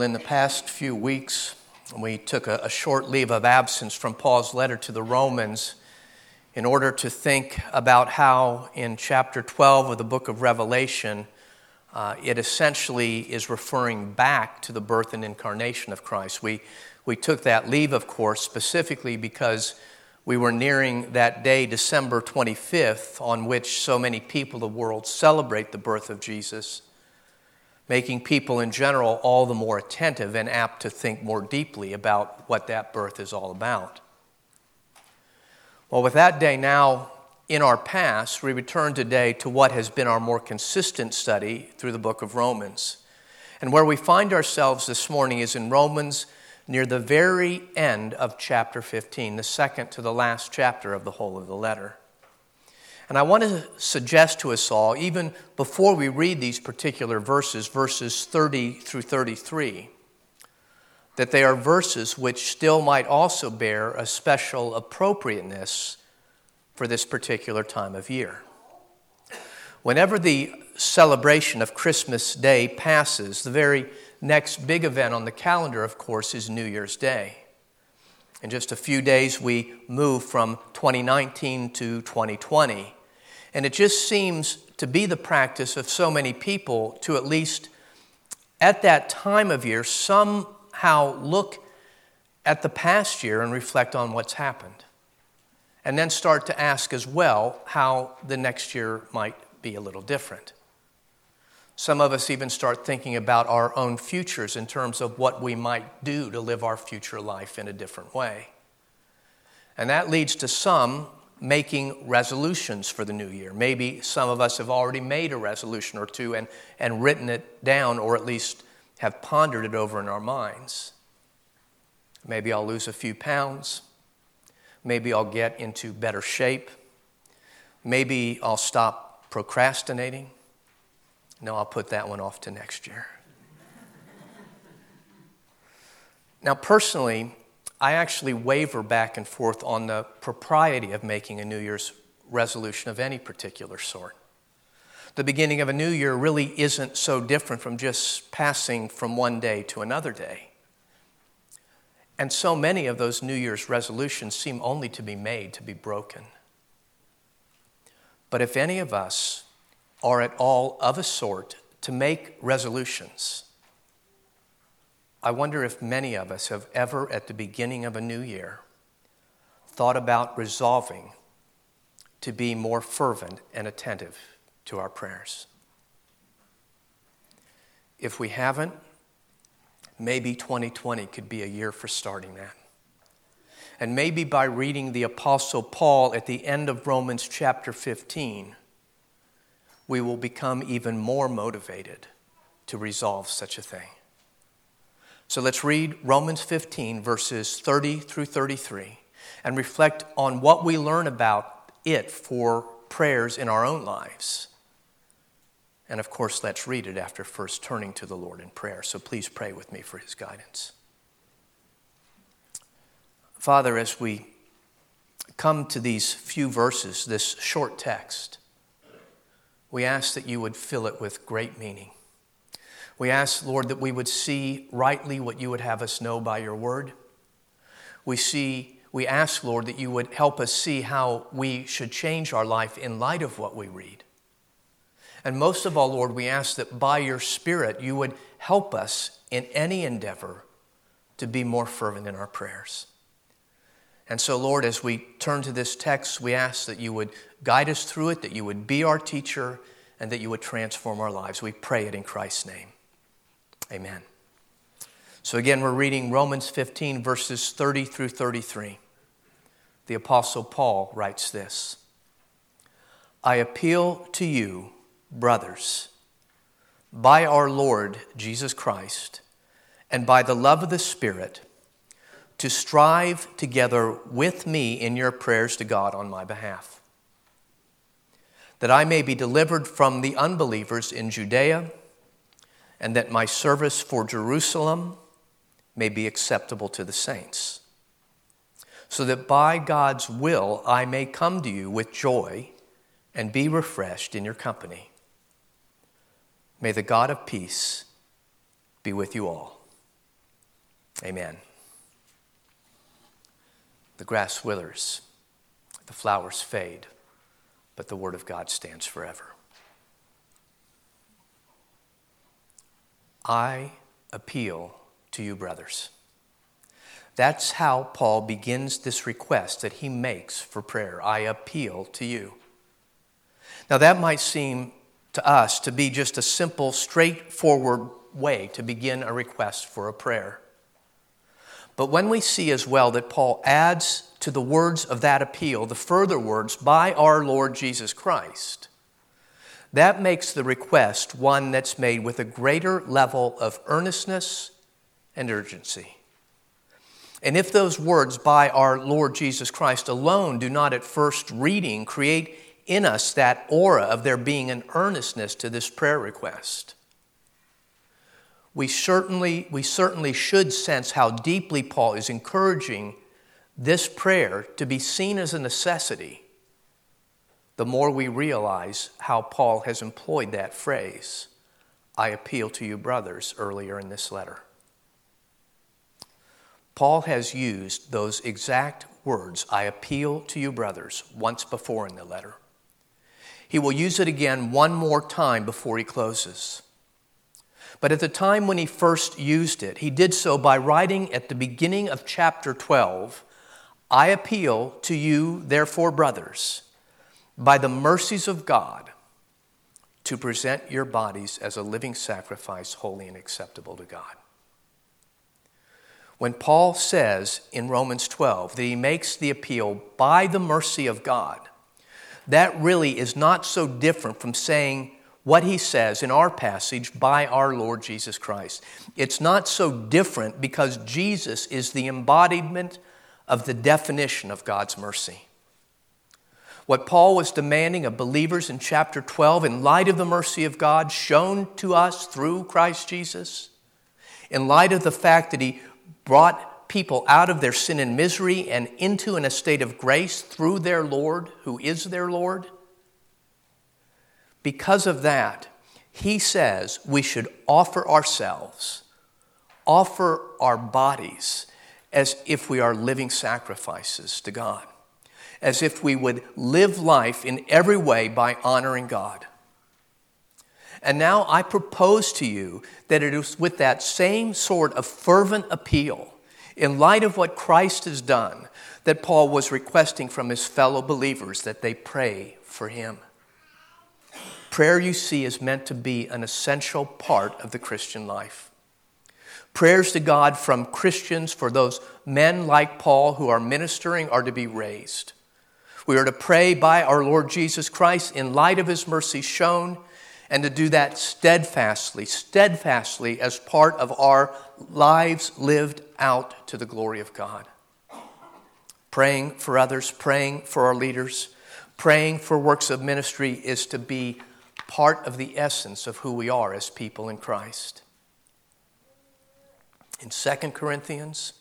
In the past few weeks, we took a short leave of absence from Paul's letter to the Romans in order to think about how in chapter 12 of the book of Revelation, it essentially is referring back to the birth and incarnation of Christ. We took that leave, of course, specifically because we were nearing that day, December 25th, on which so many people of the world celebrate the birth of Jesus, making people in general all the more attentive and apt to think more deeply about what that birth is all about. Well, with that day now in our past, we return today to what has been our more consistent study through the book of Romans. And where we find ourselves this morning is in Romans near the very end of chapter 15, the second to the last chapter of the whole of the letter. And I want to suggest to us all, even before we read these particular verses 30 through 33, that they are verses which still might also bear a special appropriateness for this particular time of year. Whenever the celebration of Christmas Day passes, the very next big event on the calendar, of course, is New Year's Day. In just a few days, we move from 2019 to 2020. And it just seems to be the practice of so many people to, at least at that time of year, somehow look at the past year and reflect on what's happened. And then start to ask as well how the next year might be a little different. Some of us even start thinking about our own futures in terms of what we might do to live our future life in a different way. And that leads to some making resolutions for the new year. Maybe some of us have already made a resolution or two and written it down, or at least have pondered it over in our minds. Maybe I'll lose a few pounds. Maybe I'll get into better shape. Maybe I'll stop procrastinating. No, I'll put that one off to next year. Now, personally, I actually waver back and forth on the propriety of making a New Year's resolution of any particular sort. The beginning of a new year really isn't so different from just passing from one day to another day. And so many of those New Year's resolutions seem only to be made to be broken. But if any of us are at all of a sort to make resolutions, I wonder if many of us have ever, at the beginning of a new year, thought about resolving to be more fervent and attentive to our prayers. If we haven't, maybe 2020 could be a year for starting that. And maybe by reading the Apostle Paul at the end of Romans chapter 15, we will become even more motivated to resolve such a thing. So let's read Romans 15, verses 30 through 33, and reflect on what we learn about it for prayers in our own lives. And of course, let's read it after first turning to the Lord in prayer. So please pray with me for his guidance. Father, as we come to these few verses, this short text, we ask that you would fill it with great meaning. We ask, Lord, that we would see rightly what you would have us know by your word. We ask, Lord, that you would help us see how we should change our life in light of what we read. And most of all, Lord, we ask that by your Spirit you would help us in any endeavor to be more fervent in our prayers. And so, Lord, as we turn to this text, we ask that you would guide us through it, that you would be our teacher, and that you would transform our lives. We pray it in Christ's name. Amen. So again, we're reading Romans 15, verses 30 through 33. The Apostle Paul writes this: I appeal to you, brothers, by our Lord Jesus Christ, and by the love of the Spirit, to strive together with me in your prayers to God on my behalf, that I may be delivered from the unbelievers in Judea, and that my service for Jerusalem may be acceptable to the saints, so that by God's will I may come to you with joy and be refreshed in your company. May the God of peace be with you all. Amen. The grass withers, the flowers fade, but the word of God stands forever. I appeal to you, brothers. That's how Paul begins this request that he makes for prayer. I appeal to you. Now that might seem to us to be just a simple, straightforward way to begin a request for a prayer. But when we see as well that Paul adds to the words of that appeal the further words, by our Lord Jesus Christ, that makes the request one that's made with a greater level of earnestness and urgency. And if those words, by our Lord Jesus Christ alone, do not at first reading create in us that aura of there being an earnestness to this prayer request, we certainly should sense how deeply Paul is encouraging this prayer to be seen as a necessity, the more we realize how Paul has employed that phrase, I appeal to you, brothers, earlier in this letter. Paul has used those exact words, I appeal to you, brothers, once before in the letter. He will use it again one more time before he closes. But at the time when he first used it, he did so by writing at the beginning of chapter 12, I appeal to you, therefore, brothers, by the mercies of God, to present your bodies as a living sacrifice, holy and acceptable to God. When Paul says in Romans 12 that he makes the appeal by the mercy of God, that really is not so different from saying what he says in our passage, by our Lord Jesus Christ. It's not so different because Jesus is the embodiment of the definition of God's mercy. What Paul was demanding of believers in chapter 12, in light of the mercy of God shown to us through Christ Jesus, in light of the fact that he brought people out of their sin and misery and into an estate of grace through their Lord, who is their Lord, because of that, he says we should offer ourselves, offer our bodies as if we are living sacrifices to God, as if we would live life in every way by honoring God. And now I propose to you that it is with that same sort of fervent appeal, in light of what Christ has done, that Paul was requesting from his fellow believers that they pray for him. Prayer, you see, is meant to be an essential part of the Christian life. Prayers to God from Christians for those men like Paul who are ministering are to be raised. We are to pray by our Lord Jesus Christ in light of his mercy shown, and to do that steadfastly as part of our lives lived out to the glory of God. Praying for others, praying for our leaders, praying for works of ministry is to be part of the essence of who we are as people in Christ. In 2 Corinthians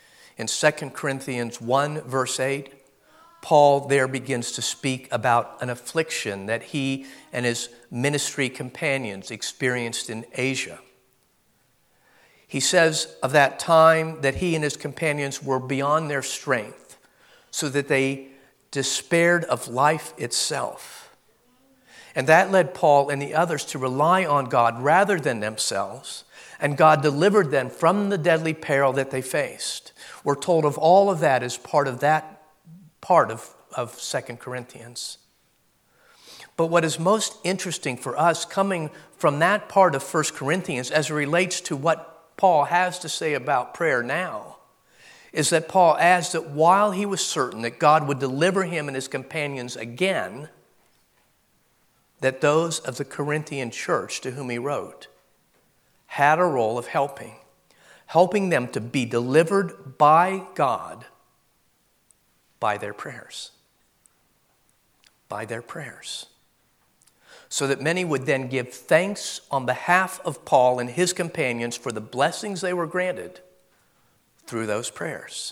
1, verse 8, Paul there begins to speak about an affliction that he and his ministry companions experienced in Asia. He says of that time that he and his companions were beyond their strength, so that they despaired of life itself. And that led Paul and the others to rely on God rather than themselves, and God delivered them from the deadly peril that they faced. We're told of all of that as part of that part of 2 Corinthians. But what is most interesting for us coming from that part of 1 Corinthians as it relates to what Paul has to say about prayer now is that Paul adds that while he was certain that God would deliver him and his companions again, that those of the Corinthian church to whom he wrote had a role of helping them to be delivered by God by their prayers. By their prayers. So that many would then give thanks on behalf of Paul and his companions for the blessings they were granted through those prayers.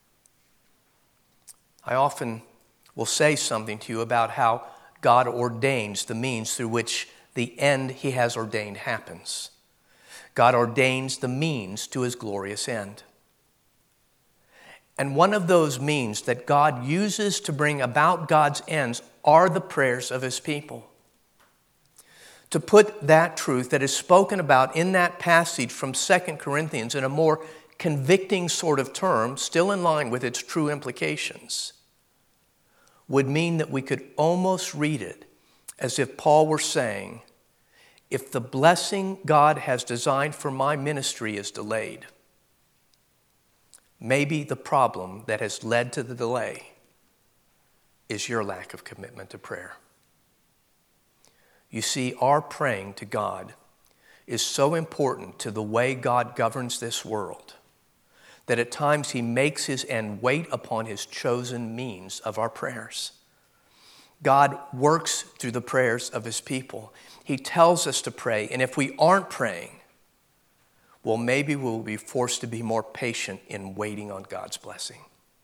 I often will say something to you about how God ordains the means through which the end he has ordained happens. God ordains the means to his glorious end. And one of those means that God uses to bring about God's ends are the prayers of his people. To put that truth that is spoken about in that passage from 2 Corinthians in a more convicting sort of term, still in line with its true implications, would mean that we could almost read it as if Paul were saying, if the blessing God has designed for my ministry is delayed, maybe the problem that has led to the delay is your lack of commitment to prayer. You see, our praying to God is so important to the way God governs this world that at times he makes his end wait upon his chosen means of our prayers. God works through the prayers of his people. He tells us to pray, and if we aren't praying, well, maybe we'll be forced to be more patient in waiting on God's blessing.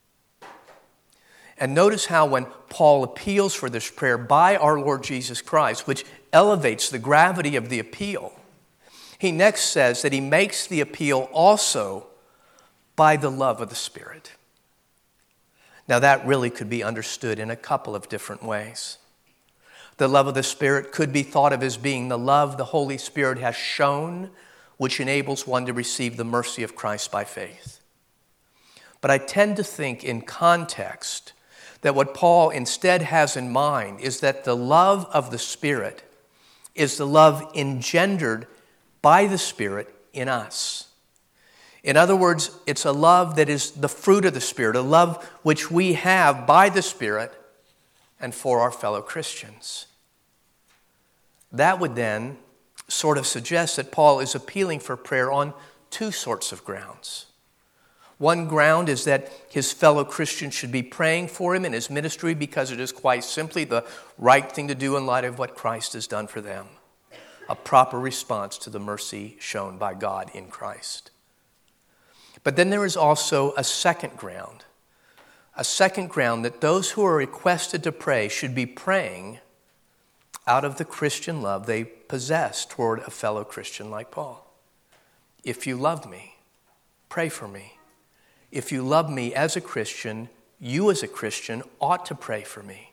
And notice how when Paul appeals for this prayer by our Lord Jesus Christ, which elevates the gravity of the appeal, he next says that he makes the appeal also by the love of the Spirit. Now that really could be understood in a couple of different ways. The love of the Spirit could be thought of as being the love the Holy Spirit has shown, which enables one to receive the mercy of Christ by faith. But I tend to think in context that what Paul instead has in mind is that the love of the Spirit is the love engendered by the Spirit in us. In other words, it's a love that is the fruit of the Spirit, a love which we have by the Spirit and for our fellow Christians. That would then sort of suggest that Paul is appealing for prayer on two sorts of grounds. One ground is that his fellow Christians should be praying for him in his ministry because it is quite simply the right thing to do in light of what Christ has done for them. A proper response to the mercy shown by God in Christ. But then there is also a second ground that those who are requested to pray should be praying out of the Christian love they possess toward a fellow Christian like Paul. If you love me, pray for me. If you love me as a Christian, you as a Christian ought to pray for me.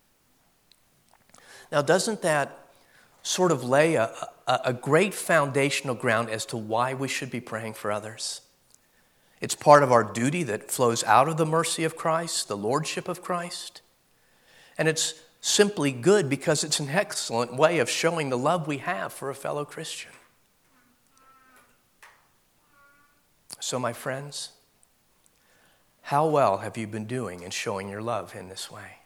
Now, doesn't that sort of lay a great foundational ground as to why we should be praying for others? It's part of our duty that flows out of the mercy of Christ, the lordship of Christ. And it's simply good because it's an excellent way of showing the love we have for a fellow Christian. So, my friends, how well have you been doing in showing your love in this way?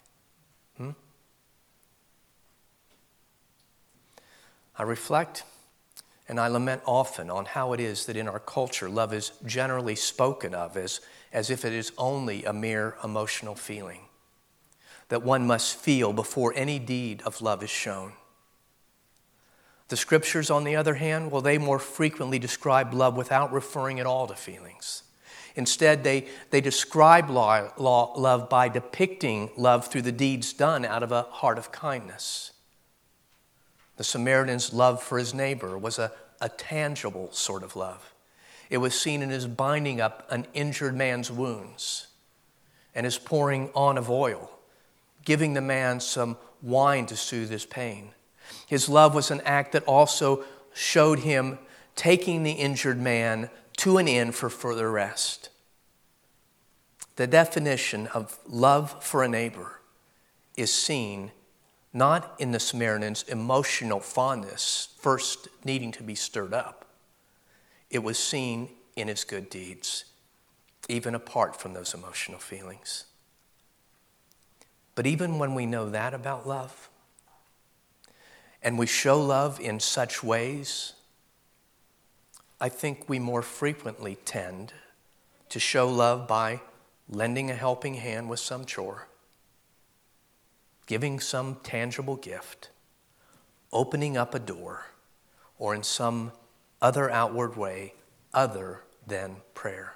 I reflect and I lament often on how it is that in our culture love is generally spoken of as if it is only a mere emotional feeling that one must feel before any deed of love is shown. The Scriptures, on the other hand, well, they more frequently describe love without referring at all to feelings. Instead, they describe love by depicting love through the deeds done out of a heart of kindness. The Samaritan's love for his neighbor was a tangible sort of love. It was seen in his binding up an injured man's wounds and his pouring on of oil, giving the man some wine to soothe his pain. His love was an act that also showed him taking the injured man to an inn for further rest. The definition of love for a neighbor is seen not in the Samaritan's emotional fondness, first needing to be stirred up. It was seen in his good deeds, even apart from those emotional feelings. But even when we know that about love, and we show love in such ways, I think we more frequently tend to show love by lending a helping hand with some chore, giving some tangible gift, opening up a door, or in some other outward way other than prayer.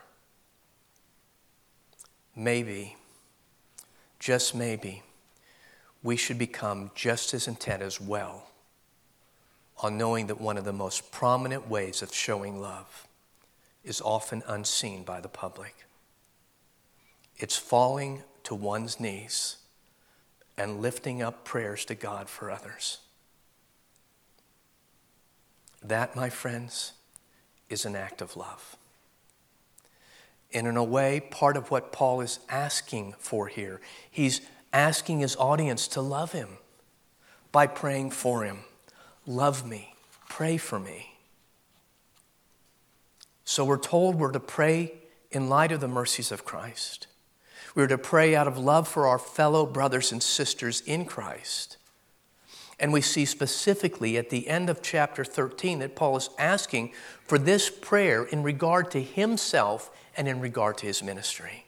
Maybe, just maybe, we should become just as intent as well on knowing that one of the most prominent ways of showing love is often unseen by the public. It's falling to one's knees and lifting up prayers to God for others. That, my friends, is an act of love. And in a way, part of what Paul is asking for here, he's asking his audience to love him by praying for him. Love me, pray for me. So we're told we're to pray in light of the mercies of Christ. We're to pray out of love for our fellow brothers and sisters in Christ. And we see specifically at the end of chapter 13 that Paul is asking for this prayer in regard to himself and in regard to his ministry.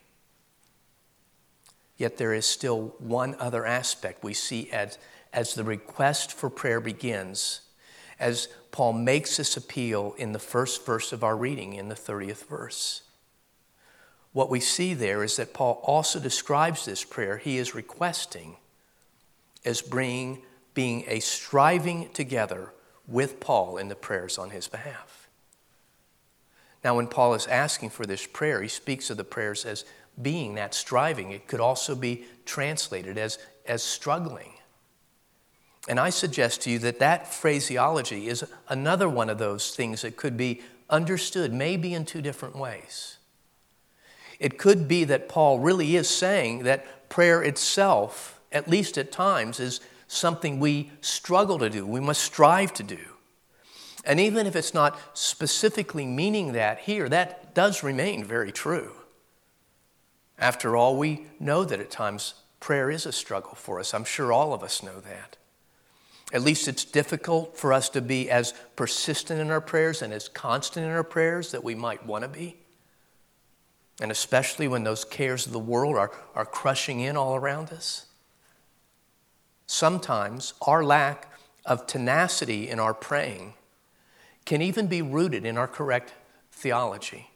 Yet there is still one other aspect we see as the request for prayer begins, as Paul makes this appeal in the first verse of our reading, in the 30th verse. What we see there is that Paul also describes this prayer he is requesting as being a striving together with Paul in the prayers on his behalf. Now, when Paul is asking for this prayer, he speaks of the prayers as being that striving. It could also be translated as struggling. And I suggest to you that phraseology is another one of those things that could be understood maybe in two different ways. It could be that Paul really is saying that prayer itself, at least at times, is something we struggle to do, we must strive to do. And even if it's not specifically meaning that here, that does remain very true. After all, we know that at times prayer is a struggle for us. I'm sure all of us know that. At least it's difficult for us to be as persistent in our prayers and as constant in our prayers that we might want to be. And especially when those cares of the world are crushing in all around us. Sometimes our lack of tenacity in our praying can even be rooted in our correct theology.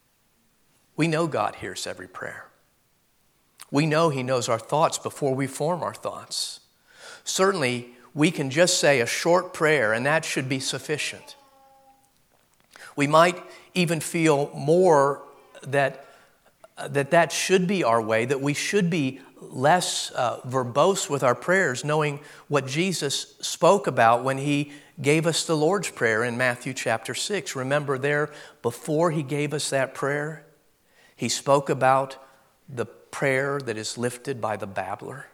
We know God hears every prayer. We know He knows our thoughts before we form our thoughts. Certainly, we can just say a short prayer and that should be sufficient. We might even feel more that should be our way, that we should be less verbose with our prayers, knowing what Jesus spoke about when He gave us the Lord's Prayer in Matthew chapter 6. Remember there, before He gave us that prayer, He spoke about the prayer that is lifted by the babbler.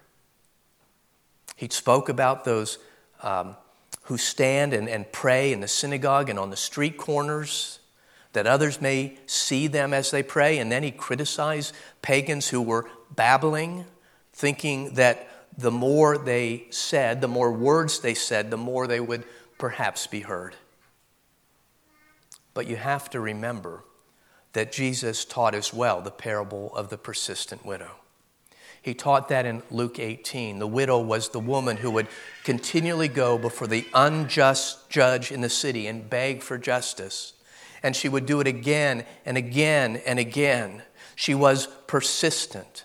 He spoke about those who stand and pray in the synagogue and on the street corners, that others may see them as they pray. And then He criticized pagans who were babbling, thinking that the more they said, the more words they said, the more they would perhaps be heard. But you have to remember that Jesus taught as well the parable of the persistent widow. He taught that in Luke 18. The widow was the woman who would continually go before the unjust judge in the city and beg for justice. And she would do it again and again and again. She was persistent.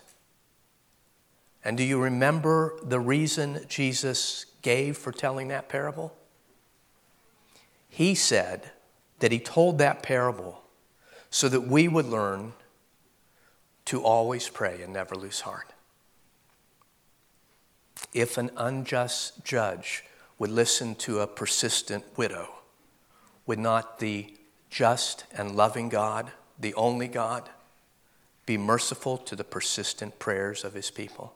And do you remember the reason Jesus gave for telling that parable? He said that He told that parable so that we would learn to always pray and never lose heart. If an unjust judge would listen to a persistent widow, would not the just and loving God, the only God, be merciful to the persistent prayers of His people?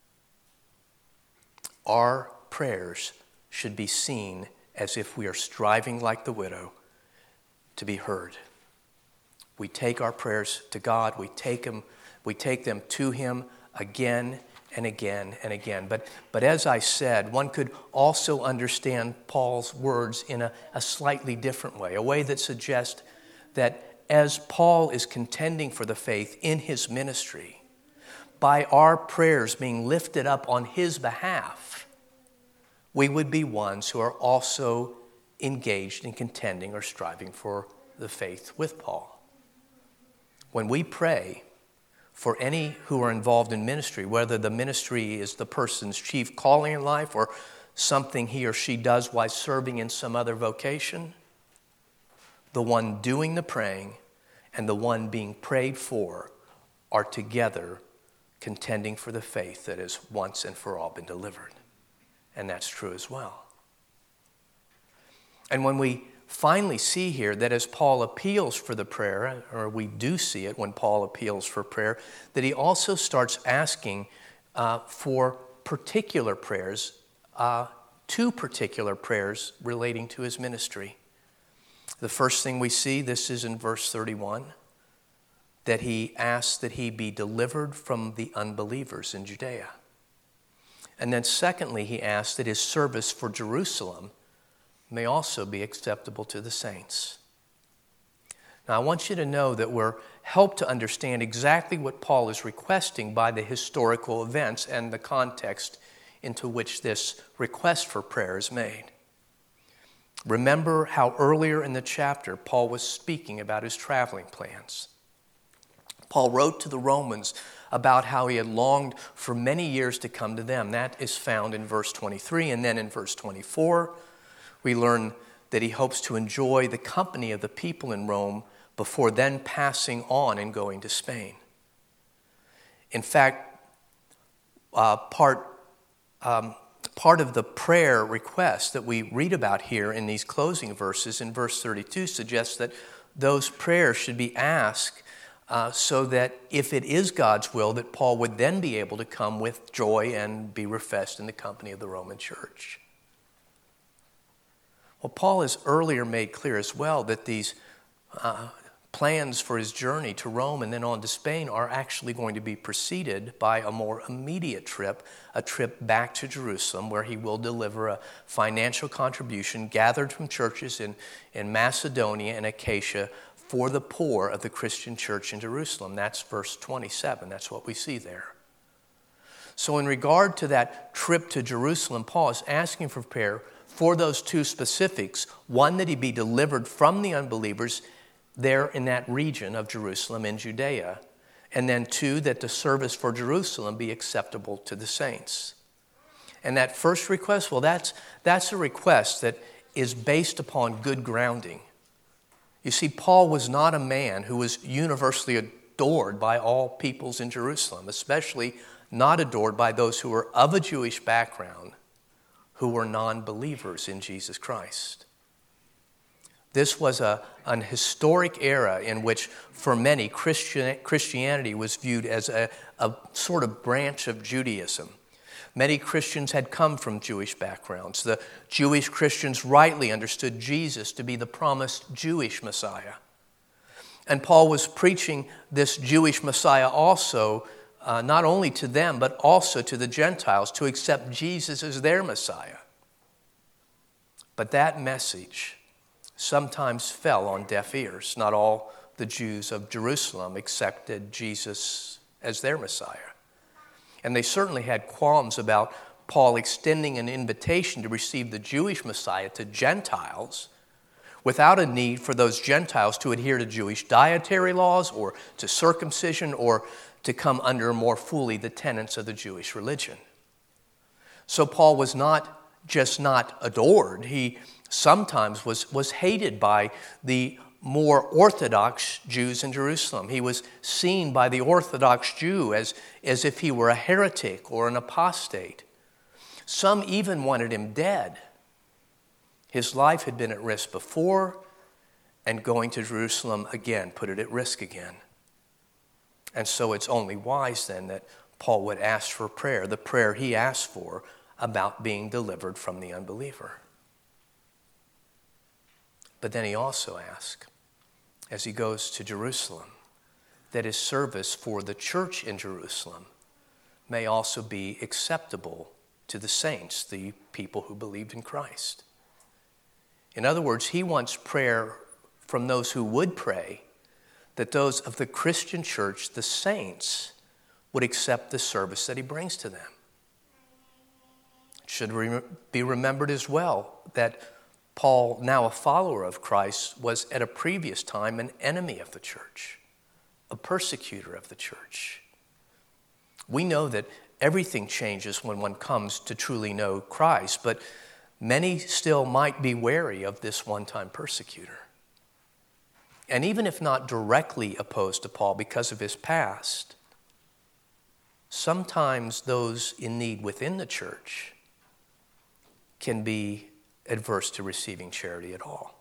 Our prayers should be seen as if we are striving like the widow to be heard. We take our prayers to God, we take them to Him again and again and again. But as I said, one could also understand Paul's words in a slightly different way, a way that suggests that as Paul is contending for the faith in his ministry, by our prayers being lifted up on his behalf, we would be ones who are also engaged in contending or striving for the faith with Paul. When we pray for any who are involved in ministry, whether the ministry is the person's chief calling in life or something he or she does while serving in some other vocation, the one doing the praying and the one being prayed for are together contending for the faith that has once and for all been delivered. And that's true as well. And when we finally see here that as Paul appeals for the prayer, or we do see it when Paul appeals for prayer, that he also starts asking for particular prayers, two particular prayers relating to his ministry. The first thing we see, this is in verse 31, that he asks that he be delivered from the unbelievers in Judea. And then secondly, he asks that his service for Jerusalem may also be acceptable to the saints. Now, I want you to know that we're helped to understand exactly what Paul is requesting by the historical events and the context into which this request for prayer is made. Remember how earlier in the chapter Paul was speaking about his traveling plans. Paul wrote to the Romans about how he had longed for many years to come to them. That is found in verse 23, and then in verse 24, we learn that he hopes to enjoy the company of the people in Rome before then passing on and going to Spain. In fact, part of the prayer request that we read about here in these closing verses in verse 32 suggests that those prayers should be asked so that if it is God's will, that Paul would then be able to come with joy and be refreshed in the company of the Roman church. Well, Paul has earlier made clear as well that these plans for his journey to Rome and then on to Spain are actually going to be preceded by a more immediate trip, a trip back to Jerusalem, where he will deliver a financial contribution gathered from churches in Macedonia and Achaia for the poor of the Christian church in Jerusalem. That's verse 27. That's what we see there. So in regard to that trip to Jerusalem, Paul is asking for prayer for those two specifics. One, that he be delivered from the unbelievers there in that region of Jerusalem in Judea. And then two, that the service for Jerusalem be acceptable to the saints. And that first request, well, that's a request that is based upon good grounding. You see, Paul was not a man who was universally adored by all peoples in Jerusalem, especially not adored by those who were of a Jewish background, who were non-believers in Jesus Christ. This was an historic era in which, for many, Christianity was viewed as a sort of branch of Judaism. Many Christians had come from Jewish backgrounds. The Jewish Christians rightly understood Jesus to be the promised Jewish Messiah. And Paul was preaching this Jewish Messiah also, not only to them, but also to the Gentiles, to accept Jesus as their Messiah. But that message sometimes fell on deaf ears. Not all the Jews of Jerusalem accepted Jesus as their Messiah. And they certainly had qualms about Paul extending an invitation to receive the Jewish Messiah to Gentiles without a need for those Gentiles to adhere to Jewish dietary laws or to circumcision or to come under more fully the tenets of the Jewish religion. So Paul was not just not adored, he sometimes was hated by the more Orthodox Jews in Jerusalem. He was seen by the Orthodox Jew as if he were a heretic or an apostate. Some even wanted him dead. His life had been at risk before, and going to Jerusalem again put it at risk again. And so it's only wise then that Paul would ask for prayer, the prayer he asked for about being delivered from the unbeliever. But then he also asked, as he goes to Jerusalem, that his service for the church in Jerusalem may also be acceptable to the saints, the people who believed in Christ. In other words, he wants prayer from those who would pray, that those of the Christian church, the saints, would accept the service that he brings to them. It should be remembered as well that Paul, now a follower of Christ, was at a previous time an enemy of the church, a persecutor of the church. We know that everything changes when one comes to truly know Christ, but many still might be wary of this one-time persecutor. And even if not directly opposed to Paul because of his past, sometimes those in need within the church can be adverse to receiving charity at all.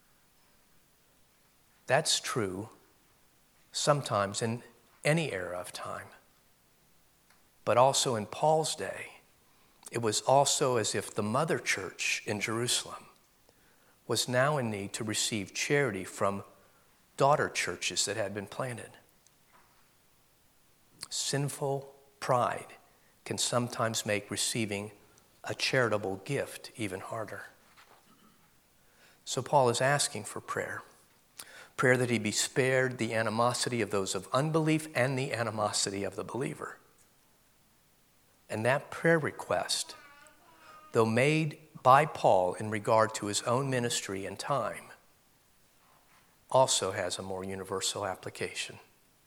That's true sometimes in any era of time. But also in Paul's day, it was also as if the mother church in Jerusalem was now in need to receive charity from daughter churches that had been planted. Sinful pride can sometimes make receiving a charitable gift even harder. So Paul is asking for prayer that he be spared the animosity of those of unbelief and the animosity of the believer. And that prayer request, though made by Paul in regard to his own ministry and time, also has a more universal application.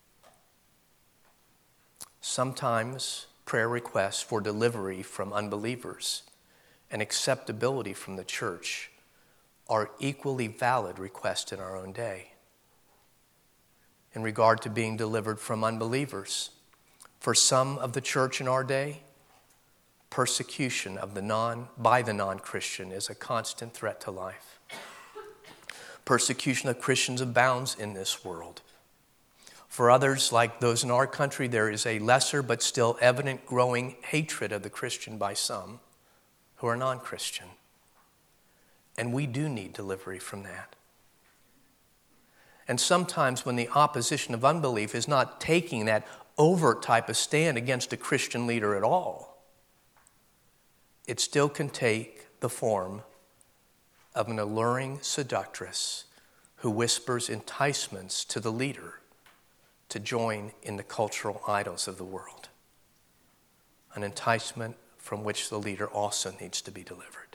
Sometimes prayer requests for delivery from unbelievers and acceptability from the church are equally valid requests in our own day. In regard to being delivered from unbelievers, for some of the church in our day, persecution by the non-Christian is a constant threat to life. Persecution of Christians abounds in this world. For others, like those in our country, there is a lesser but still evident growing hatred of the Christian by some who are non-Christian. And we do need delivery from that. And sometimes when the opposition of unbelief is not taking that overt type of stand against a Christian leader at all, it still can take the form of an alluring seductress who whispers enticements to the leader to join in the cultural idols of the world. An enticement from which the leader also needs to be delivered.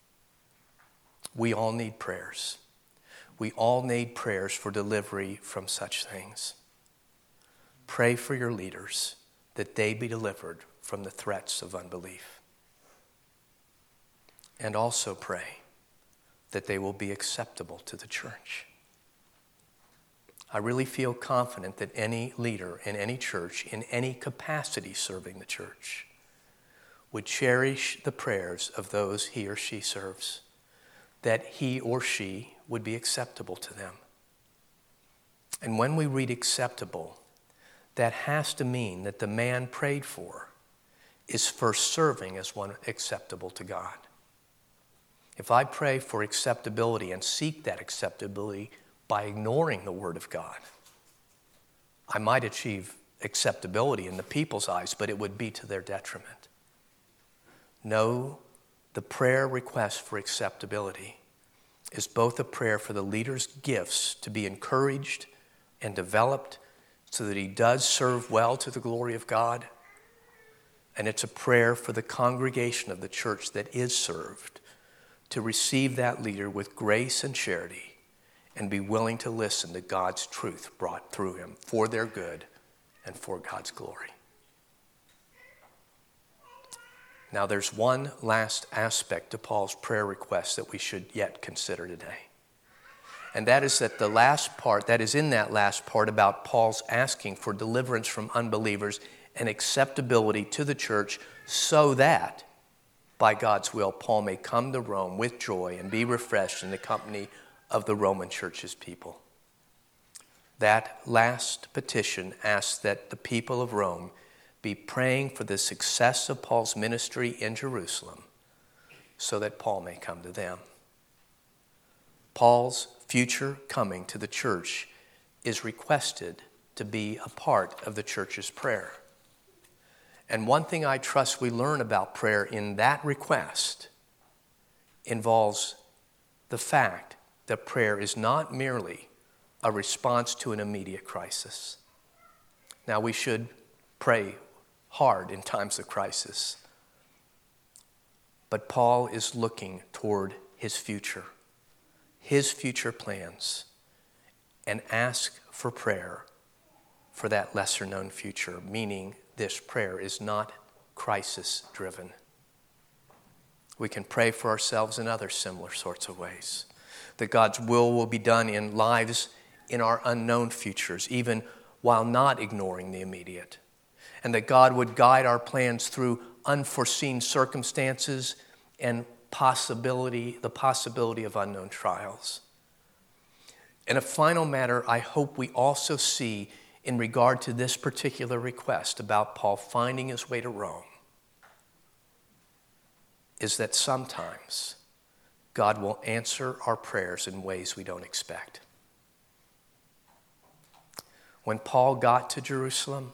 We all need prayers. We all need prayers for delivery from such things. Pray for your leaders that they be delivered from the threats of unbelief. And also pray that they will be acceptable to the church. I really feel confident that any leader in any church, in any capacity serving the church, would cherish the prayers of those he or she serves, that he or she would be acceptable to them. And when we read acceptable, that has to mean that the man prayed for is first serving as one acceptable to God. If I pray for acceptability and seek that acceptability by ignoring the Word of God, I might achieve acceptability in the people's eyes, but it would be to their detriment. No, the prayer request for acceptability is both a prayer for the leader's gifts to be encouraged and developed so that he does serve well to the glory of God, and it's a prayer for the congregation of the church that is served to receive that leader with grace and charity and be willing to listen to God's truth brought through him for their good and for God's glory. Now there's one last aspect to Paul's prayer request that we should yet consider today. And that is that the last part, that is in that last part about Paul's asking for deliverance from unbelievers and acceptability to the church so that by God's will, Paul may come to Rome with joy and be refreshed in the company of the Roman church's people. That last petition asks that the people of Rome be praying for the success of Paul's ministry in Jerusalem so that Paul may come to them. Paul's future coming to the church is requested to be a part of the church's prayer. And one thing I trust we learn about prayer in that request involves the fact that prayer is not merely a response to an immediate crisis. Now, we should pray hard in times of crisis, but Paul is looking toward his future plans, and ask for prayer for that lesser known future, meaning this prayer is not crisis-driven. We can pray for ourselves in other similar sorts of ways. That God's will be done in lives in our unknown futures, even while not ignoring the immediate. And that God would guide our plans through unforeseen circumstances and the possibility of unknown trials. And a final matter I hope we also see in regard to this particular request about Paul finding his way to Rome is that sometimes God will answer our prayers in ways we don't expect. When Paul got to Jerusalem,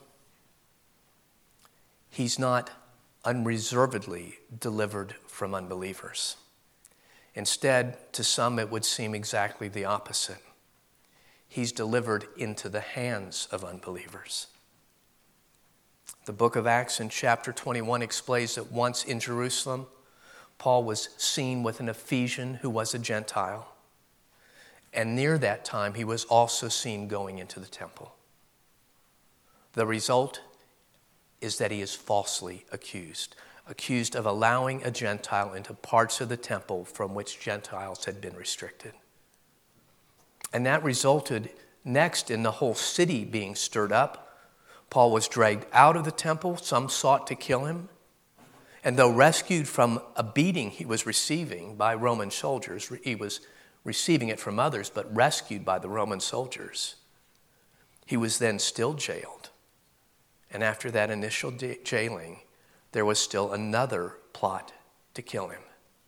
he's not unreservedly delivered from unbelievers. Instead, to some it would seem exactly the opposite. He's delivered into the hands of unbelievers. The book of Acts in chapter 21 explains that once in Jerusalem, Paul was seen with an Ephesian who was a Gentile. And near that time, he was also seen going into the temple. The result is that he is falsely accused of allowing a Gentile into parts of the temple from which Gentiles had been restricted. And that resulted next in the whole city being stirred up. Paul was dragged out of the temple. Some sought to kill him. And though rescued from a beating he was receiving by Roman soldiers, he was receiving it from others, but rescued by the Roman soldiers, he was then still jailed. And after that initial jailing, there was still another plot to kill him.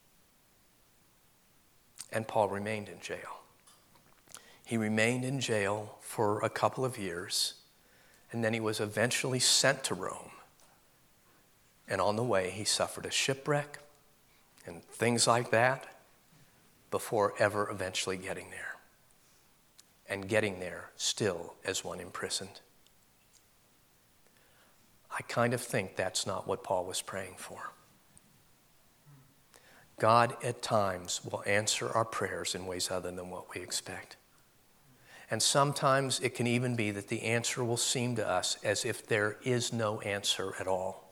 And Paul remained in jail. He remained in jail for a couple of years, and then he was eventually sent to Rome. And on the way, he suffered a shipwreck and things like that before ever eventually getting there. And getting there still as one imprisoned. I kind of think that's not what Paul was praying for. God at times will answer our prayers in ways other than what we expect. And sometimes it can even be that the answer will seem to us as if there is no answer at all.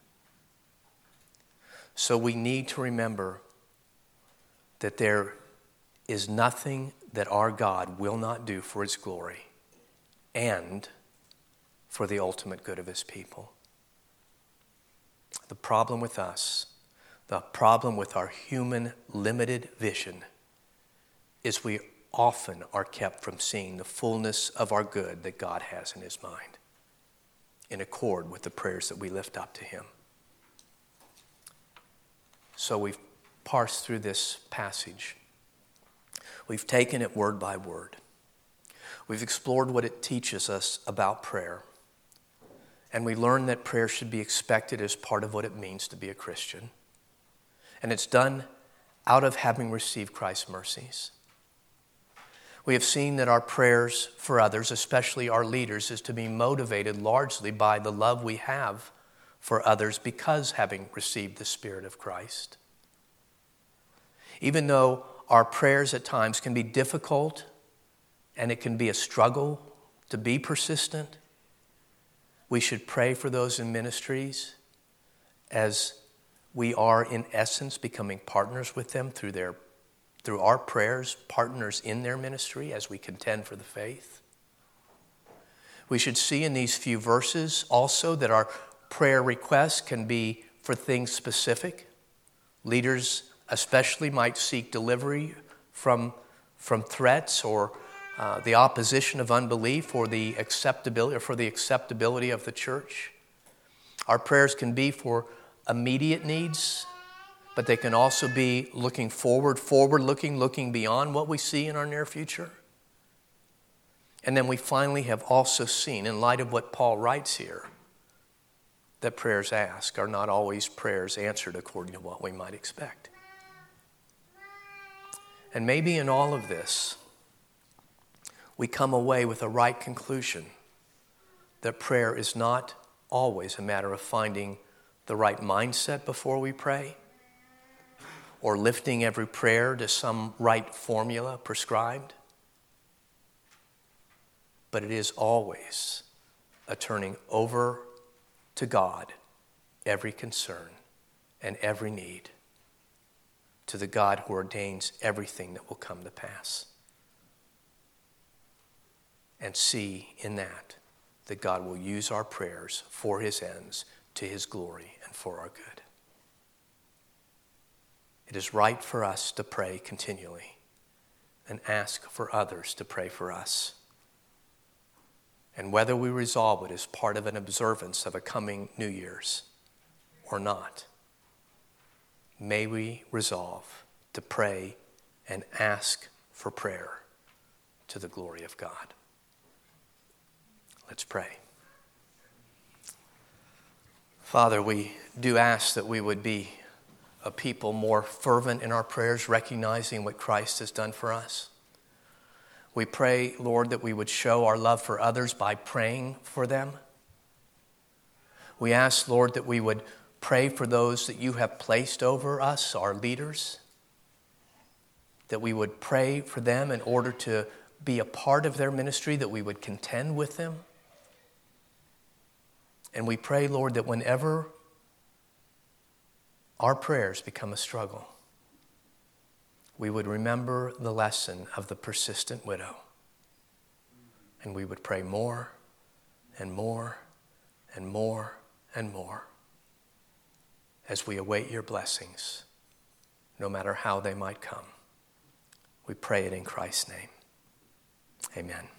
So we need to remember that there is nothing that our God will not do for his glory and for the ultimate good of his people. The problem with us, the problem with our human limited vision, is we often are kept from seeing the fullness of our good that God has in his mind, in accord with the prayers that we lift up to him. So we've parsed through this passage. We've taken it word by word. We've explored what it teaches us about prayer. And we learned that prayer should be expected as part of what it means to be a Christian. And it's done out of having received Christ's mercies. We have seen that our prayers for others, especially our leaders, is to be motivated largely by the love we have for others because having received the Spirit of Christ. Even though our prayers at times can be difficult and it can be a struggle to be persistent, we should pray for those in ministries as we are in essence becoming partners with them through our prayers, partners in their ministry as we contend for the faith. We should see in these few verses also that our prayer requests can be for things specific. Leaders especially might seek delivery from threats or the opposition of unbelief or the acceptability of the church. Our prayers can be for immediate needs, but they can also be looking looking beyond what we see in our near future. And then we finally have also seen, in light of what Paul writes here, that prayers asked are not always prayers answered according to what we might expect. And maybe in all of this, we come away with a right conclusion that prayer is not always a matter of finding the right mindset before we pray or lifting every prayer to some right formula prescribed. But it is always a turning over to God every concern and every need, to the God who ordains everything that will come to pass. And see in that God will use our prayers for his ends, to his glory and for our good. It is right for us to pray continually and ask for others to pray for us. And whether we resolve it as part of an observance of a coming New Year's or not, may we resolve to pray and ask for prayer to the glory of God. Let's pray. Father, we do ask that we would be a people more fervent in our prayers, recognizing what Christ has done for us. We pray, Lord, that we would show our love for others by praying for them. We ask, Lord, that we would pray for those that you have placed over us, our leaders, that we would pray for them in order to be a part of their ministry, that we would contend with them. And we pray, Lord, that whenever our prayers become a struggle, we would remember the lesson of the persistent widow. And we would pray more and more and more and more as we await your blessings, no matter how they might come. We pray it in Christ's name. Amen.